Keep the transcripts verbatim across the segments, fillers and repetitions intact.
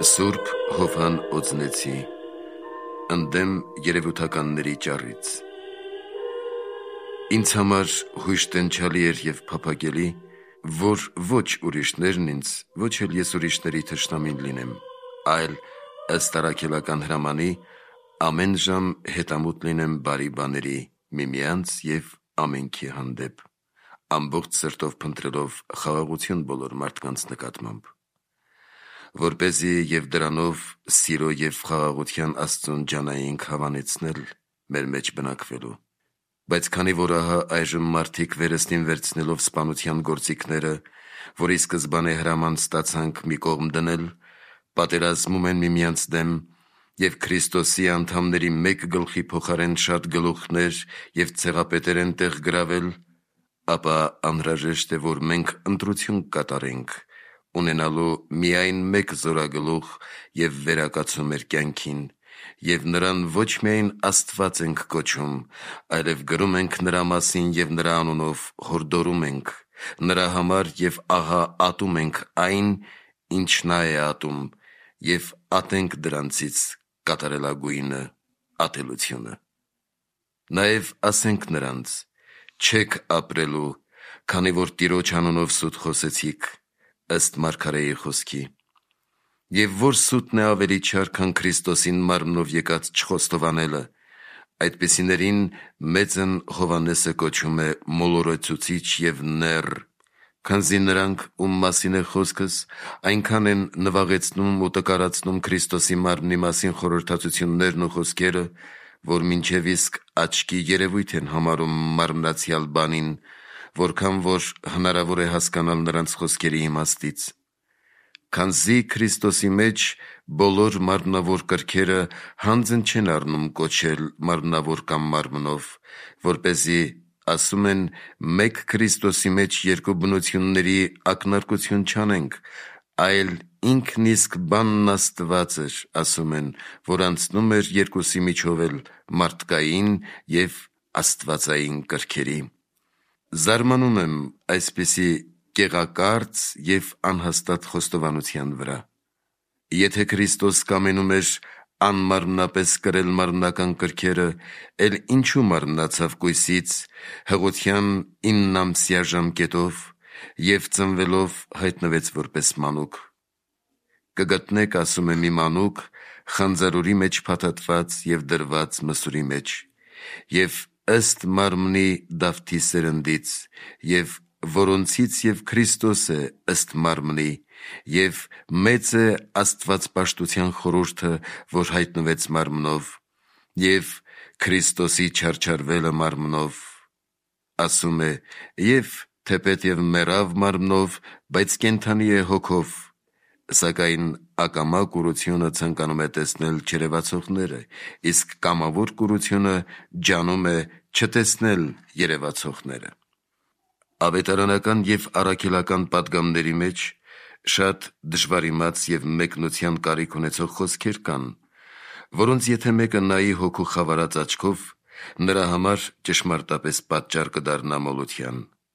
Սուրբ Հովհան Օձնեցի ընդդեմ երևութականների ճառից։ Ինձ համար հույժ տենչալի էր և փափագելի, որ ոչ ուրիշներն ինձ, ոչ էլ ես ուրիշների թշնամին լինեմ, այլ ըստ առաքելական հրամանի ամեն ժամ հետամուտ լինեմ բարի բաների միմյանց և ամենքի հանդեպ, ամբողջ սրտով փնտրելով խաղաղություն բոլոր մարդկանց նկատմամբ, որպեսզի և դրանով սիրո և խաղաղության Աստծուն ջանայինք հավանեցնել մեր մեջ բնակվելու, բայց քանի որ ահա այժմ մարդիկ վերստին վերցնելով սպանության գործիքները, որի սկզբանե հրաման ստացանք մի կողմ դնել, պատերազմում են միմյանց դեմ և Քրիստոսի անդամների մեկ գլխի փոխարեն շատ գլուխներ և ցեղապետեր են տեղ գրավել, ապա անհրաժեշտ է, որ մենք ընտրություն կատարենք, ունենալու միայն մեկ զորագլուխ և վերակացու մեր կյանքին, և նրան ոչ միայն Աստված ենք կոչում, այլև գրում ենք նրա մասին և նրա անունով հորդորում ենք, նրա համար և ահա ատում ենք այն, ինչ նա է ատում, և ատենք դրանցից կատարելագույնը ատելությունը։ Նաև ասենք նրանց. չեք ապրելու, քանի որ Տիրոջ անունով սուտ խոսեցիք, ըստ մարգարեի խոսքի։ Եվ որ սուտն է ավելի չար, քան Քրիստոսին մարմնով եկած չխոստովանելը, այդպիսիներին մեծն Հովհաննեսը կոչում է մոլորեցուցիչ և նեռ, քանզի նրանք, ում մասին է խոսքս, այնքան են նվաղեցնում ու տկարացնում Քրիստոսի մարմնի մասին խորհրդածություններն ու խոսքերը, որ մինչև իսկ աչքի երևույթ են համարում մարմնացյալ բանին, որքան որ հնարավոր է հասկանալ նրանց խոսքերի իմաստից։ Քանզի Քրիստոսի մեջ բոլոր մարմնավոր կրքերը հանձն չեն առնում կոչել մարմնավոր կամ մարմնով, որպեսզի, ասում են, մեկ Քրիստոսի մեջ երկու բնությունների ակնարկություն չանենք, այլ ինքն իսկ բանն Աստված էր, ասում են, որ անցնում էր երկուսի միջով էլ մարդկային և աստվածային կրքերի։ Զարմանում եմ այսպիսի կեղակարծ և անհաստատ խոստովանության վրա։ Եթե Քրիստոս կամենում էր անմարմնապես կրել մարմնական կրքերը, էլ ինչու մարմնացավ կույսից հղության իննամսյա ժամկետով և ծնվելով հայտնվեց որպես մանուկ։ Կգտնեք, ասում է, մի մանուկ խանձարուրի մեջ փաթաթված և դրված մսուրի մեջ, և ըստ մարմնի Դավթի սերնդից, և որոնցից և Քրիստոս է ըստ մարմնի, և մեծ է աստվածպաշտության խորհուրդը, որ հայտնվեց մարմնով, և Քրիստոսի չարչարվելը մարմնով, ասում է, և թեպետև մեռավ մարմնով, բայց կենդանի է հոգով, սակայն ակամա կուրությունը ցանկանում է տեսնել չերևացողները, իսկ կամավոր կուրությունը ջանում է չտեսնել երևացողները։ Ավետարանական և առաքելական պատգամների մեջ շատ դժվարիմաց և մեկնության կարիք ունեցող խոսքեր կան, որոնց եթե մեկը նայի հոգու խավարած աչքով, նրա համար ճշմարտապես պատճառ կդառնա մոլության,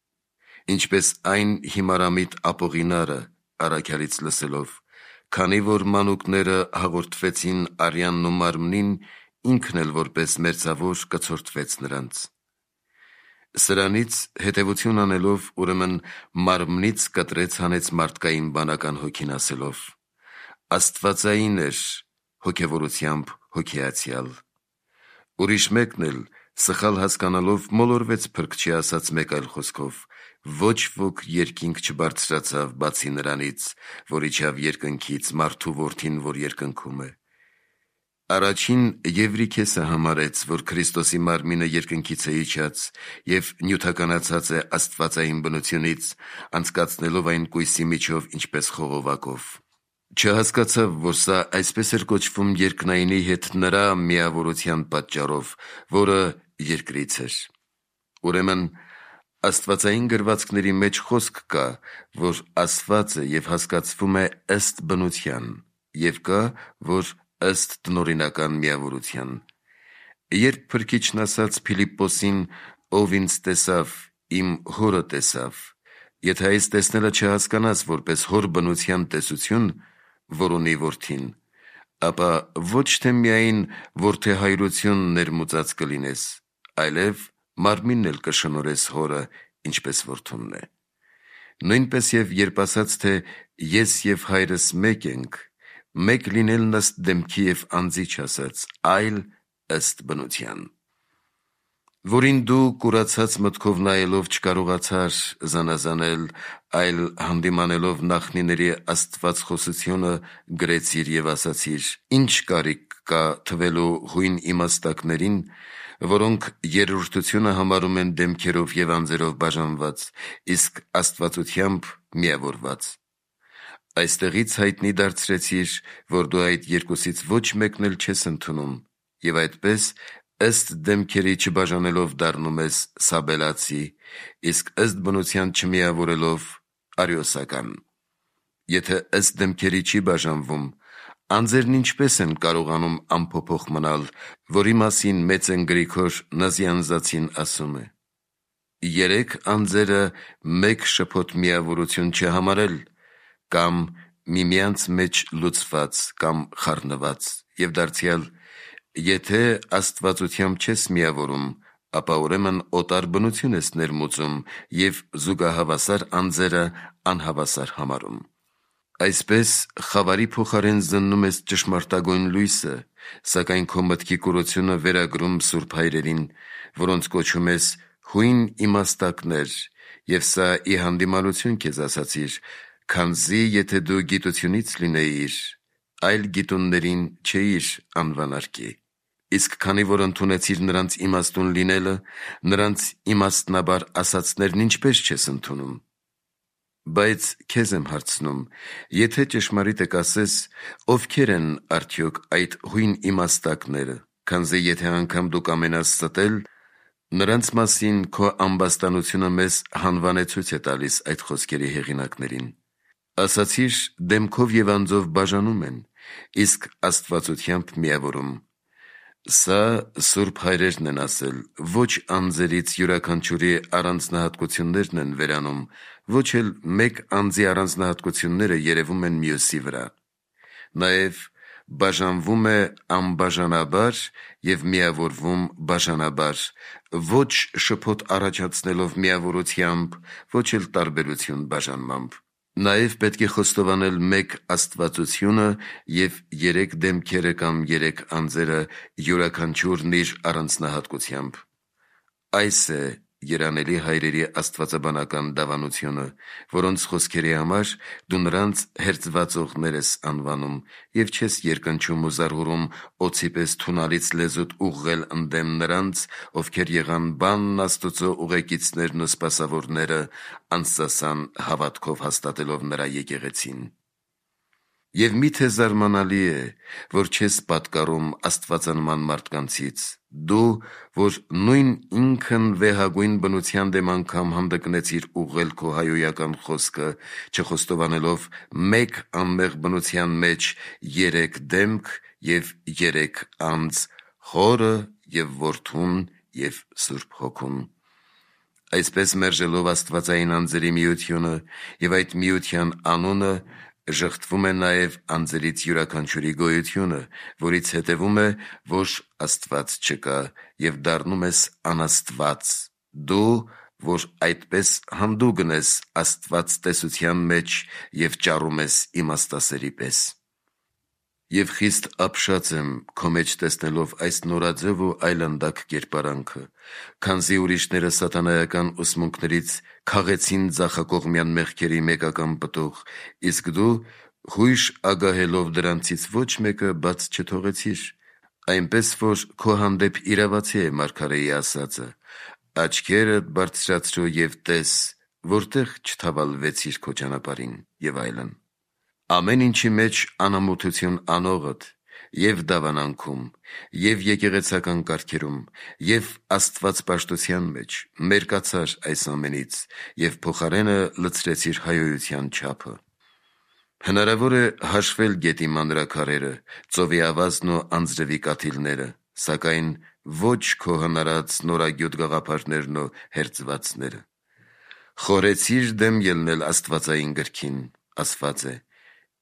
ինչպես այն հիմարամիտ ապօղինարը առաքյալից լսելով, քանի որ մանուկները հաղորդվեցին արյանն ու մարմնին, ինքն էլ որպես մերձավոր կցորդվեց նրանց։ Սրանից հետևություն անելով, ուրեմն մարմնից կտրեց հանեց մարդկային բանական հոգին ասելով. աստվածային էր հոգևորությամբ հոգեացյալ։ Ուրիշ մեկն էլ սխալ հասկանալով մոլորվեց փրկչի ասած մեկ այլ խոսքով. ոչ ոք երկինք չբարձրացավ բացի նրանից, որ իջավ երկնքից, մարդու որդին, որ երկնքում է։ Առաջին Եվրիքեսը համարեց, որ Քրիստոսի մարմինը երկնքից է իջած և նյութականացած է աստվածային բնությունից, անցկացնելով այն կույսի միջով, ինչպես խողովակով։ Չհասկացավ, որ սա այսպես էր կոչվում երկնայինի հետ նրա միավորության պատճառով, որը երկրից էր։ Ուրեմն աստվածային գրվածքների մեջ խոսք կա, որ ասված է և հասկացվում է ըստ բնության, և կա, որ ըստ տնօրինական միավորության։ Երբ Փրկիչն ասաց Փիլիպպոսին, ով ինձ տեսավ, իմ հորը տեսավ, եթե այս տեսնելը չհասկանաս որպես հոր բնության տեսություն, որ ունի որդին, ապա ոչ թե միայն որդեհայրություն ներմուծած կլինես, այլև մարմինն էլ կշնորհես հորը, ինչպես որդունն է։ Նույնպես եւ երբ ասաց, թե ես եւ հայրս մեկ ենք, մեկ լինելն ըստ դեմքի եւ անձի չասաց, այլ ըստ բնության, որին դու կուրացած մտքով նայելով չկարողացար զանազանել, այլ հանդիմանելով նախնիների աստված խոսությունը գրեցիր եւ ասացիր. ինչ կարիք կա թվելու հույն իմաստակներին, որոնք երրորդությունը համարում են դեմքերով եւ անձերով բաժանված, իսկ աստվածությամբ միավորված։ Այստեղից հայտնի դարձրեցիր, որ դու այդ երկուսից ոչ մեկն էլ չես ընդունում, եւ այդպես ըստ դեմքերի չբաժանելով դառնում ես սաբելացի, իսկ ըստ բնության չմիավորելով արիոսական։ Եթե ըստ դեմքերի չի բաժանվում, անձերն ինչպես են կարողանում անփոփոխ մնալ, որի մասին մեծ են Գրիգոր Նազյանզացին ասում է. երեք անձերը մեկ շփոթ միավորություն չհամարել, կամ միմյանց մեջ լուծված կամ խառնված, եւ դարձյալ, եթե աստվածությամբ չես միավորում, ապա ուրեմն օտար բնություն ես ներմուծում եւ զուգահավասար անձերը անհավասար համարում։ Այսպես խավարի փոխարեն զննում ես ճշմարտագույն լույսը, սակայն քո մտքի կուրությունը վերագրում սուրբ հայրերին, որոնց կոչում ես հույն իմաստակներ, եւ սա ի հանդիմանություն քեզ ասացիր, քանզի եթե դու գիտությունից լինեիր, այլ գիտուններին չէիր անվանարկի։ Իսկ քանի որ ընդունեցիր նրանց իմաստուն լինելը, նրանց իմաստնաբար ասածներն ինչպես չես ընդունում։ Բայց քեզ եմ հարցնում, եթե ճշմարիտ եք ասես, ովքեր են արդյոք այդ հույն իմաստակները, քանզի եթե անգամ դու կամենաս ստել, նրանց մասին քո ամբաստանությունը մեզ հանվանեցույց է տալիս այդ խոսքերի հեղինակներին։ Ասացիր, դեմքով եւ անձով բաժանում են, իսկ աստվածությամբ միավորում։ Սա սուրբ հայրերն են ասել, ոչ անձերից յուրաքանչյուրի առանձնահատկություններն են վերանում, ոչ էլ մեկ անձի առանձնահատկությունները երևում են մյուսի վրա։ Նաեւ բաժանվում է անբաժանաբար եւ միավորվում բաժանաբար, ոչ շփոթ առաջացնելով միավորությամբ, ոչ էլ տարբերություն բաժանմամբ։ Նաեւ պետք է խոստովանել մեկ աստվածությունը եւ երեք դեմքերը կամ երեք անձերը յուրաքանչյուրն իր առանձնահատկությամբ։ Այս է երանելի հայրերի աստվածաբանական դավանությունը, որոնց խոսքերի համար դու նրանց հերձվածողներ ես անվանում եւ չես երկնչում ու զարհուրում օձի պես թունալից լեզուտ ուղղել ընդդեմ նրանց, ովքեր եղան բանն Աստծո ուղեկիցներն ու սպասավորները, անսասան հավատքով հաստատելով նրա եկեղեցին։ Եվ միթե զարմանալի է, որ չես պատկառում աստվածանման մարդկանցից, դու, որ նույն ինքն վեհագույն բնության դեմ անգամ հանդգնեցիր ուղղել քո հայոյական խոսքը, չխոստովանելով մեկ անմեղ բնության մեջ երեք դեմք եւ երեք անձ, Հորը եւ Որդուն եւ Սուրբ Հոգուն։ Այսպես մերժելով աստվածային անձերի միությունը եւ այդ միության անունը, ժխտվում է նաև անձերից յուրաքանչյուրի գոյությունը, որից հետևում է, որ Աստված չկա եւ դառնում ես անաստված, դու, որ այդպես հանդուգն ես Աստված տեսության մեջ եւ ճառում ես իմաստասերի պես։ Եվ խիստ ապշած եմ քո մեջ տեսնելով այս նորաձև ու այլանդակ կերպարանքը, քանզի ուրիշները սատանայական ուսմունքներից քաղեցին ձախակողմյան մեղքերի մեկական պտուղ, իսկ դու հույժ ագահելով դրանցից ոչ մեկը բաց չթողեցիր, այնպես որ քո հանդեպ իրավացի է մարգարեի ասածը. աչքերդ բարձրացրու եւ տես, որտեղ չթավալվեցիր քո ճանապարհին եւ այլն։ Ամեն ինչի մեջ անամոթություն անողդ, եւ դավանանքում, եւ եկեղեցական կարգերում, եւ աստվածպաշտության մեջ, մերկացար այս ամենից, եւ փոխարենը լցրեցիր հայոյության չափը։ Հնարավոր է հաշվել գետի մանրաքարերը, ծովի ավազն ու անձրևի կաթիլները, սակայն ոչ քո հնարած նորագյուտ գաղափարներն ու հերձվածները։ Խորեցիր դեմ ելնել աստվածային գրքին, ասված է.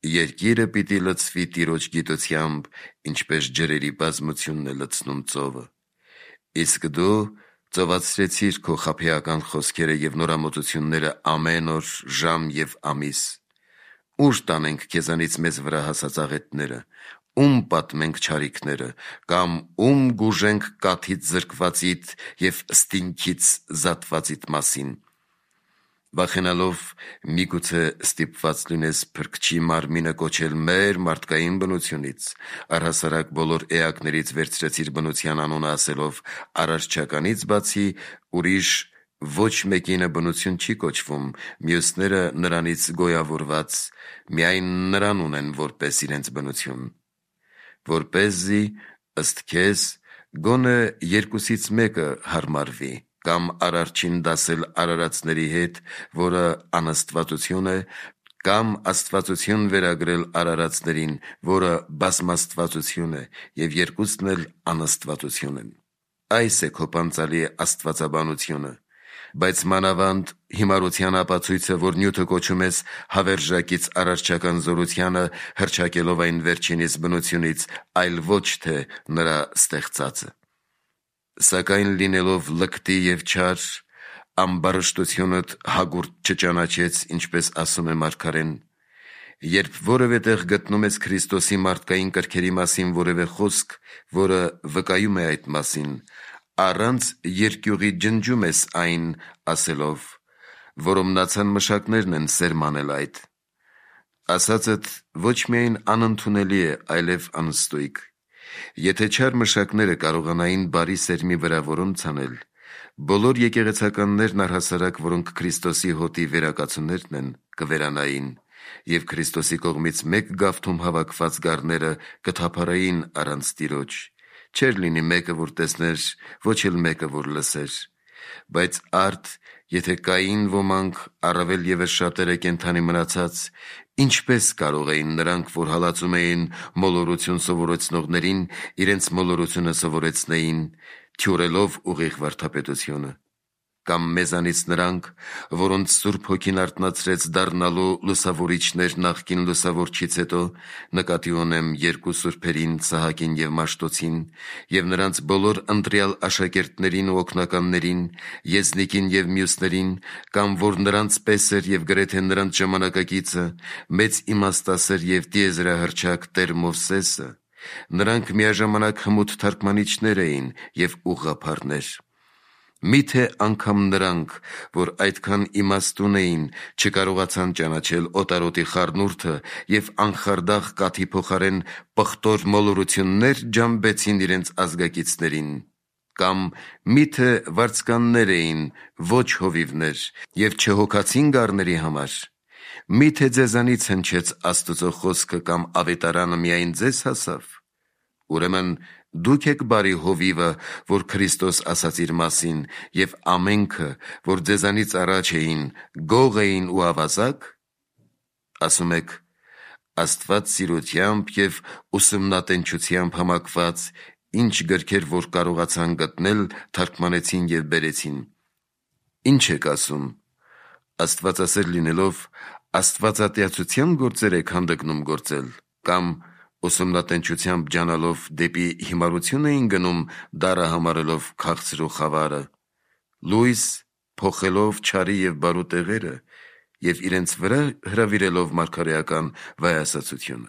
Երկիրը պիտի լցվի Տիրոջ գիտությամբ, ինչպես ջրերի բազմությունն է լցնում ծովը։ Իսկ դու ծովացրեցիր քո խաբեական խոսքերը և նորամուծությունները ամեն օր, ժամ և ամիս։ Ուր տանենք քեզանից մեզ վրա հասած աղետները, ում պատմենք չարիքները, կամ ում գուժենք կաթից զրկվածիդ և ստինքից զատվածիդ մասին։ Վախենալով միգուցե ստիպված լինես Փրկչի մարմինը կոչել մեր մարդկային բնությունից, առհասարակ բոլոր էակներից վերցրեցիր բնության անունը ասելով արարչականից բացի ուրիշ ոչ մեկինը բնություն չի կոչվում, մյուսները նրանից գոյավորված միայն նրան ունեն որպես իրենց բնություն, որպեսզի ըստ քեզ գոնե երկուսից մեկը հարմարվի, կամ արարչին դասել արարածների հետ, որը անաստվածություն է, կամ աստվածություն վերագրել արարածներին, որը բազմաստվածություն է, և երկուսն էլ անաստվածություն են։ Այս է քո պանծալի աստվածաբանությունը, բայց մանավանդ հիմարության ապացույցը, որ նյութը կոչում ես հավերժակից արարչական զորությանը, հռչակելով այն վերջինիս բնությունից, այլ ոչ թե նրա ստեղծածը։ Սակայն լինելով լկտի և չար, ամբարշտությունդ հագուրդ չճանաչեց, ինչպես ասում է Մարգարեն։ Երբ որևէ տեղ գտնում ես Քրիստոսի մարդկային կրքերի մասին որևէ խոսք, որը վկայում է այդ մասին, առանց երկյուղի ջնջում ես այն, ասելով. որոմնացան մշակներն են սերմանել այդ։ Ասածդ ոչ միայն անընդունելի է, այլև անստույգ։ Եթե չար մշակները կարողանային բարի սերմի վրա որոմ ցանել, բոլոր եկեղեցականներն առհասարակ, որոնք Քրիստոսի հոտի վերակացուներն են, կվերանային, և Քրիստոսի կողմից մեկ գավթում հավաքված գառները կթափառային առանց Տիրոջ, չէր լինի մեկը, որ տեսներ, ոչ էլ մեկը, որ լսեր։ Բայց արդ, եթե կային ոմանք, առավել ևս շատերը կենդանի մնացած, ինչպե՞ս կարող էին նրանք, որ հալածում էին մոլորություն սովորեցնողներին, իրենց մոլորությունը սովորեցնեին, թյուրելով ուղիղ վարդապետությունը։ Կամ մեզանից նրանք, որոնց Սուրբ Հոգին արթնացրեց դառնալու լուսավորիչներ նախկին լուսավորչից հետո, նկատի ունեմ երկու սուրբերին՝ Սահակին և Մաշտոցին, և նրանց բոլոր ընտրյալ աշակերտներին ու օգնականներին, Եզնիկին և մյուսներին, կամ որ նրանց պես էր և գրեթե նրանց ժամանակակիցը, մեծ իմաստասեր և տիեզերահռչակ Տեր Մովսեսը, նրանք միաժամանակ հմուտ թարգմանիչներ էին և ուղղափառներ։ Մի՞թե անգամ նրանք, որ այդքան իմաստուն էին, չկարողացան ճանաչել օտարոտի խառնուրդը և անխարդախ կաթի փոխարեն պղտոր մոլորություններ ջամբեցին իրենց ազգակիցներին։ Կամ մի՞թե վարձկաններ էին, ոչ հովիվներ, և չհոգացին գառների համար։ Մի՞թե ձեզանից հնչեց Աստծո խոսքը կամ ավետարանը միայն ձեզ հասավ։ Ուրեմն դուք եք բարի հովիվը, որ Քրիստոս ասաց իր մասին, և ամենքը, որ ձեզանից առաջ էին, գող էին ու ավազա՞կ։ Ասում եք. Աստված սիրությամբ և ուսումնատենչությամբ համակված, ինչ գրքեր որ կարողացան գտնել, թարգմանեցին և բերեցին։ Ինչ եք ասում. Աստվածասեր լինելով, աստվածատյացության գործեր եք հանդգնում գործել, կամ ուսումնատենչությամբ ջանալով դեպի հիմարություն էին գնում, դառը համարելով քաղցր ու խավարը, լույս փոխելով չարի և բարու տեղերը և իրենց վրա հրավիրելով մարգարեական վայահասացությունը։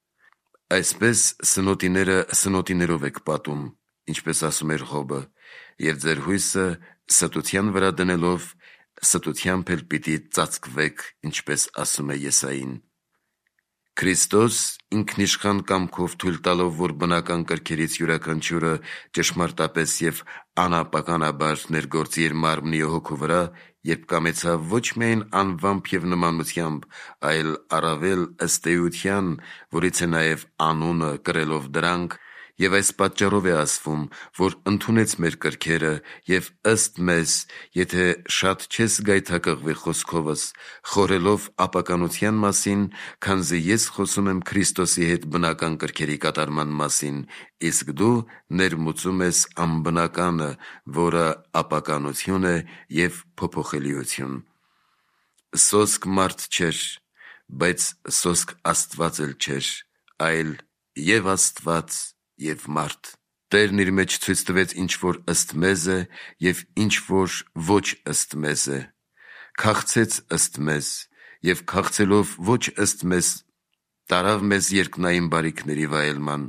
Այսպես սնոտիները սնոտիներով եք պատում, ինչպես ասում էր Ղոբը, և ձեր հույսը ստության վրա դնելով, ստությամբ էլ պիտի ծածկվեք, ինչպես ասում է Եսային։ Քրիստոս ինքնիշխան կամքով թույլ տալով, որ բնական կրքերից յուրաքանչյուրը ճշմարտապես և անապականաբար ներգործի իր մարմնի ու հոգու վրա, երբ կամեցավ ոչ միայն անվամբ և նմանությամբ, այլ առավել ըստ էության, որից է նաև անունը կրելով դրանք, և այս պատճառով է ասվում, որ ընդունեց մեր կրքերը, և ըստ մեզ, եթե շատ չես գայթակղվի խոսքովս, խորհելով ապականության մասին, քանզի ես խոսում եմ Քրիստոսի հետ բնական կրքերի կատարման մասին, իսկ դու ներմուծում ես անբնականը, որը ապականություն է և փոփոխելիություն։ Սոսկ մարդ չէր, բայց սոսկ Աստված էլ չէր, այլ եւ Աստված եւ մարդ։ Տերն իր մեջ ցույց տվեց ինչ որ ըստ մեզ է եւ ինչ որ ոչ ըստ մեզ է, քաղցեց ըստ մեզ եւ քաղցելով ոչ ըստ մեզ տարավ մեզ երկնային բարիքների վայելման։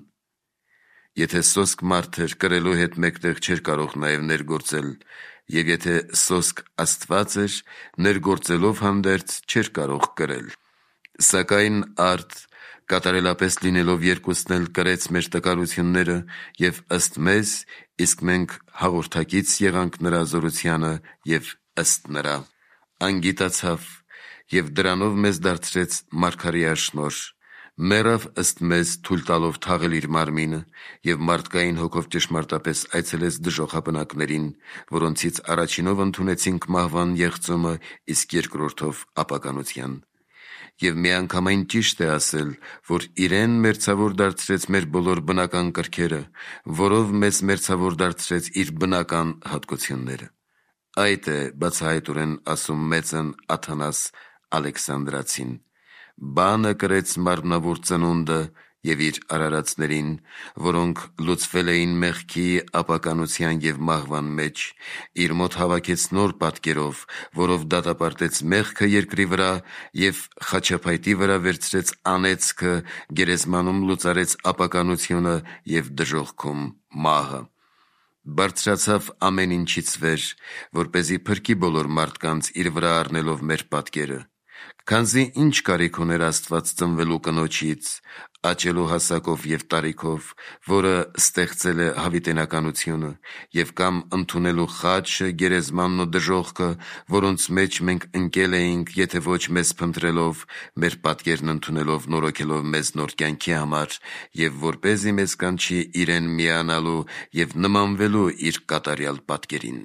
Եթե սոսկ մարդեր կրելու հետ մեկտեղ չէր կարող նաև ներգործել, եւ եթե սոսկ Աստված էր, ներգործելով հանդերձ չէր կարող կրել։ Սակայն արդ կատարելապես լինելով երկուսն էլ կրեց մեր տկարությունները եւ ըստ մեզ, իսկ մենք հաղորդակից եղանք նրա զորությանը եւ ըստ նրա անգիտացավ եւ դրանով մեզ դարձրեց մարգարեաշնորհ, մեռավ ըստ մեզ թույլ տալով թաղել իր մարմինը եւ մարդկային հոգով ճշմարտապես այցելեց դժոխաբնակներին, որոնցից առաջինով ընդունեցինք մահվան եղծումը, իսկ երկրորդով ապականության։ Եվ միանգամայն ճիշտ է ասել, որ իրեն մերձավոր դարձրեց մեր բոլոր բնական կրքերը, որով մեզ մերձավոր դարձրեց իր բնական հատկությունները։ Այդ է բացահայտորեն ասում մեծն Աթանաս Ալեքսանդրացին. բանը կրեց մարմնավոր ծնունդը եւ իր արարածներին, որոնք լուծվել էին մեղքի, ապականության եւ մահվան մեջ, իր մոտ հավաքեց նոր պատկերով, որով դատապարտեց մեղքը երկրի վրա եւ խաչափայտի վրա վերցրեց անեծքը, գերեզմանում լուծարեց ապականությունը եւ դժոխքում մահը։ Բարձրացավ ամեն ինչից վեր, որպեսզի փրկի բոլոր մարդկանց իր վրա առնելով մեր պատկերը։ Քանզի ինչ կարիք ուներ Աստված ծնվելու կնոջից, աճելու հասակով եւ տարիքով, որը ստեղծել է հավիտենականությունը, եւ կամ ընդունելու խաչը, գերեզմանն ու դժոխքը, որոնց մեջ մենք ընկել էինք, եթե ոչ մեզ փնտրելով, մեր պատկերն ընդունելով, նորոգելով մեզ նոր կյանքի համար, եւ որպեսզի մեզ կանչի իրեն միանալու եւ նմանվելու իր կատարյալ պատկերին։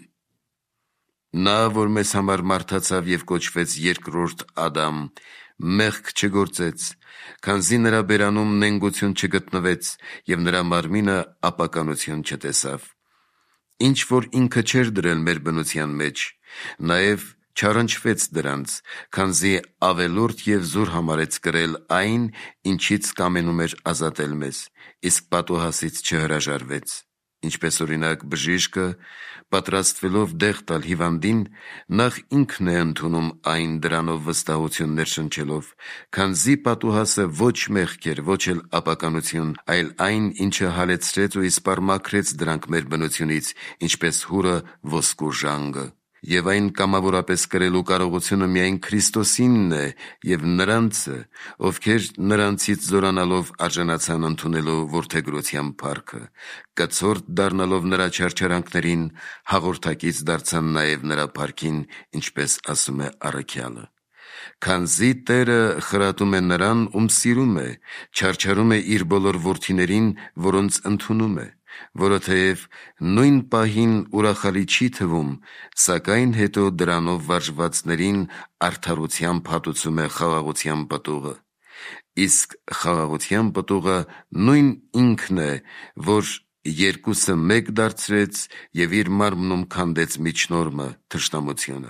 Նա, որ մեզ համար մարդացավ եւ կոչվեց երկրորդ Ադամ, մեղք չգործեց, քանզի նրա բերանում նենգություն չգտնվեց եւ նրա մարմինը ապականություն չտեսավ։ Ինչ որ ինքը չէր դրել մեր բնության մեջ, նաեւ չառնչվեց դրանց, քանզի ավելորդ եւ զուր համարեց կրել այն, ինչից կամենում էր ազատել մեզ, իսկ պատուհասից չհրաժարվեց։ Ինչպես օրինակ բժիշկը, պատրաստվելով դեղ տալ հիվանդին, նախ ինքն է ընդունում այն դրանով վստահություն ներշնչելով, քանզի պատուհասը ոչ մեղք էր, ոչ էլ ապականություն, այլ այն, ինչը հալեցրեց ու իսպառ մաքրեց դրանք մեր բնությունից, ինչպես հուրը ոսկու ժանգը։ Եվ այն կամավորապես կրելու կարողությունը միայն Քրիստոսինն է եւ նրանցը, ովքեր նրանցից զորանալով արժանացան ընդունելու որդեգրության փառքը, կցորդ դառնալով նրա չարչարանքներին, հաղորդակից դարձան նաեւ նրա փառքին, ինչպես ասում է առաքյալը։ Քանզի Տերը խրատում է նրան, ում սիրում է, չարչարում է իր բոլոր որդիներին, որոնց ընդունում է, որը թեև նույն պահին ուրախալի չի թվում, սակայն հետո դրանով վարժվածներին արդարության հատուցում է խաղաղության պտուղը։ Իսկ խաղաղության պտուղը նույն ինքն է, որ երկուսը մեկ դարձրեց եւ իր մարմնում քանդեց միջնորմը, թշնամությունը։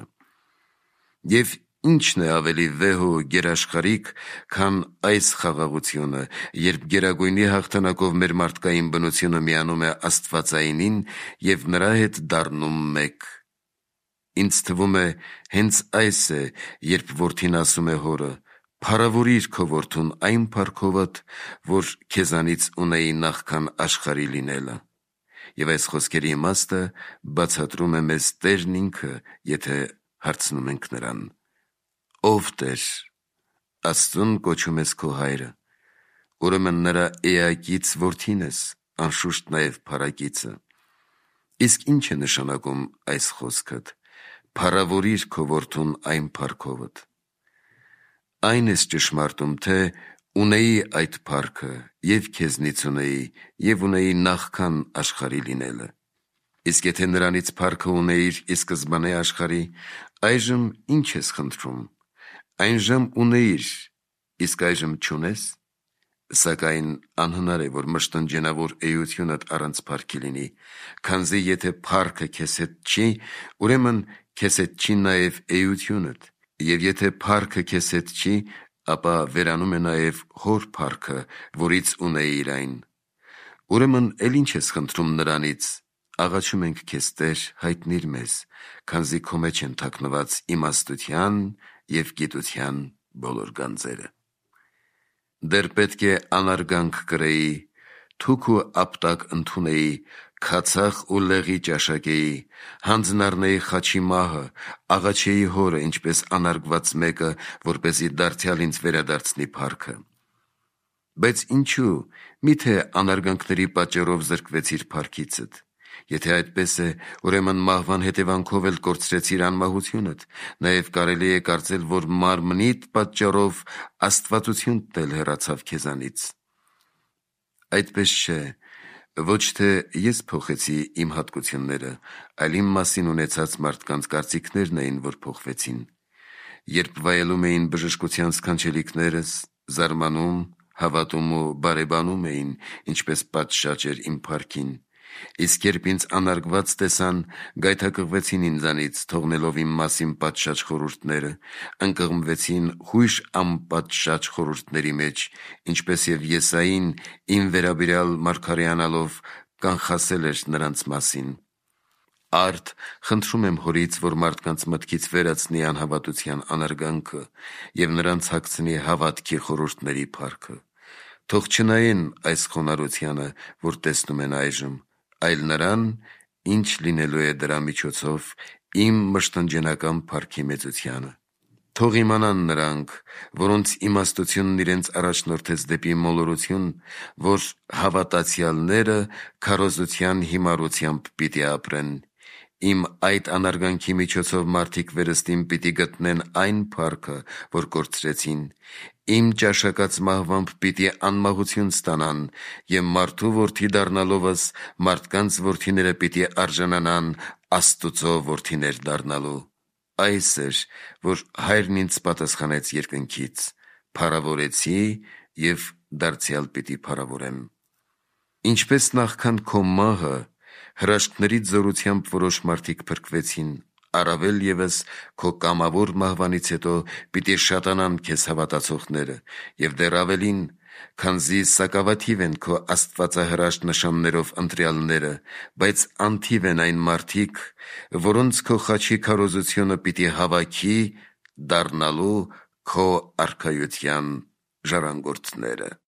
Եվ ինչն է ավելի վեհ ու գերաշխարհիկ, քան այս խաղաղությունը, երբ գերագույնի հաղթանակով մեր մարդկային բնությունը միանում է Աստվածայինին եւ նրա հետ դառնում մեկ։ Ինձ թվում է, հենց այս է, երբ որդին ասում է հորը. «Փառավորիր քո որդուն այն փառքովդ, որ քեզանից ունեի նախքան աշխարհի լինելը»։ Եվ այս խոսքերի իմաստը բացատրում է մեզ Տերն ինքը, եթե հարցնում ենք նրան. «Ով Տեր»։ Աստծուն կոչում ես քո հայրը, ուրեմն նրա էակից որդին ես, անշուշտ նաև փառակիցը։ Իսկ ինչ է նշանակում այս խոսքդ. «Փառավորիր քո որդուն այն փառքովդ»։ Այն ես ճշմարտում, թե ունեի այդ փառքը, եւ քեզնից ունեի, եւ ունեի նախքան աշխարհի լինելը։ Իսկ եթե նրանից փառքը ունեիր ի սկզբանե աշխարհի, այժմ ինչ ես խնդրում։ Այնժամ ունեիր, իսկ այժմ չունես։ Սակայն անհնար է, որ մշտնջենավոր էությունդ առանց փառքի լինի, քանզի եթե փառքը քեզ հետ չի, ուրեմն քեզ հետ չի նաև էությունդ, եւ եթե փառքը քեզ հետ չի, ապա վերանում է նաև հոր փառքը, որից ունեիր այն։ Ուրեմն էլ ինչ ես խնդրում նրանից, աղաչում ենք քեզ Տեր, հայտնիր մեզ, քանզի քո մեջ են թաքնված իմաստության և գիտության բոլոր գանձերը։ Դեռ պետք է անարգանք կրեի, թուք ու ապտակ ընդունեի, քացախ ու լեղի ճաշակեի, հանձնառնեի խաչի մահը, աղաչեի հորը, ինչպես անարգված մեկը, որպեսզի դարձյալ ինձ վերադարձնի փառքը։ Բայց ինչու, միթե անարգանքների պատճառով զրկվեցիր փառքիցդ։ Եթե այդպես է, ուրեմն մահվան հետևանքով էլ կորցրեցիր անմահությունդ, նաև կարելի է կարծել, որ մարմնիդ պատճառով աստվածությունդ էլ հեռացավ քեզանից։ Այդպես չէ, ոչ թե ես փոխեցի իմ հատկությունները, այլ իմ մասին ունեցած մարդկանց կարծիքներն էին, որ փոխվեցին։ Երբ վայելում էին բժշկության սքանչելիքներս, զարմանում, հավատում ու բարեբանում էին, ինչպես պատշաճ էր իմ փառքին, իսկ երբ ինձ անարգված տեսան, գայթակղվեցին ինձանից, թողնելով իմ մասին պատշաճ խորհուրդները, ընկղմվեցին հույժ անպատշաճ խորհուրդների մեջ, ինչպես և Եսային իմ վերաբերյալ մարգարեանալով կանխասել էր նրանց մասին։ Արդ խնդրում եմ հորից, որ մարդկանց մտքից վերացնի անհավատության անարգանքը և նրանց հագցնի հավատքի խորհուրդների փառքը։ Թող չնայեն այս խոնարհությանը, որ տեսնում են այժմ, այլ նրան, ինչ լինելու է դրա միջոցով իմ մշտնջենական փառքի մեծությանը։ Թող իմանան նրանք, որոնց իմաստությունն իրենց առաջնորդեց դեպի մոլորություն, որ հավատացյալները քարոզության հիմարությամբ պիտի ապրեն։ Իմ այդ անարգանքի միջոցով մարդիկ վերստին պիտի գտնեն այն փառքը, որ կորցրեցին, իմ ճաշակած մահվամբ պիտի անմահություն ստանան, և մարդու որդի դառնալովս մարդկանց որդիները պիտի արժանանան Աստուծո որդիներ դառնալու։ Այս էր, որ Հայրն ինձ պատասխանեց երկնքից. փառավորեցի և դարձյալ պիտի փառավորեմ։ Ինչպես նախքան քո մահը, հրաշքների զորությամբ որոշ մարդիկ փրկվեցին, առավել ևս քո կամավոր մահվանից հետո պիտի շատանան քեզ հավատացողները, և դեռ ավելին, քանզի սակավաթիվ են քո աստվածահրաշք նշաններով ընտրյալները, բայց անթիվ են այն մարդիկ, որոնց քո խաչի քարոզությունը պիտի հավաքի՝ դառնալու քո արքայության ժառանգորդները։